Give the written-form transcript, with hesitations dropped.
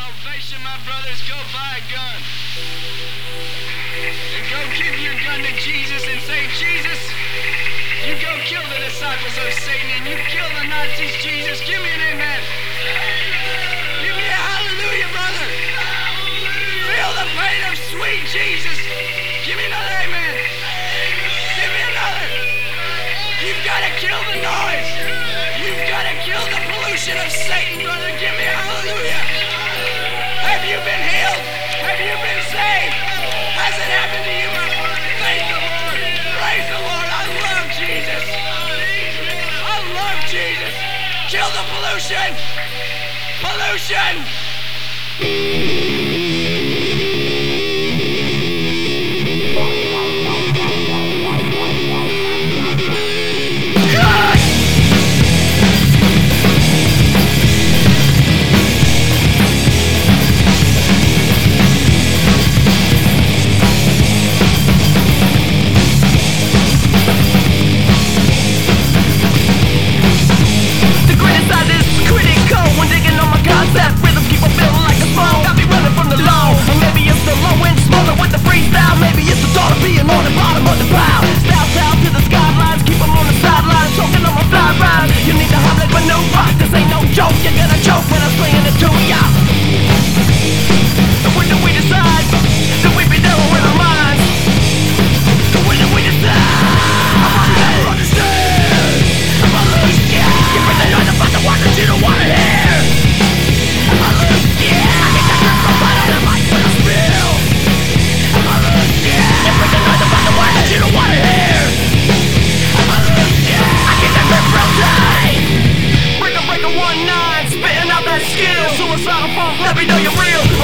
salvation, my brothers, go buy a gun. And go give your gun to Jesus and say, Jesus, you go kill the disciples of Satan and you kill the Nazis, Jesus. Give me an amen. Give me a hallelujah, brother. Feel the pain of sweet Jesus. Give me another amen. Give me another. You've got to kill the noise. You've got to kill the pollution of Satan, brother. Give me a hallelujah. Have you been healed? Have you been saved? Has it happened to you, my brother? Thank the Lord. Praise the Lord. I love Jesus. I love Jesus. Kill the pollution. Pollution. Let me know you're real.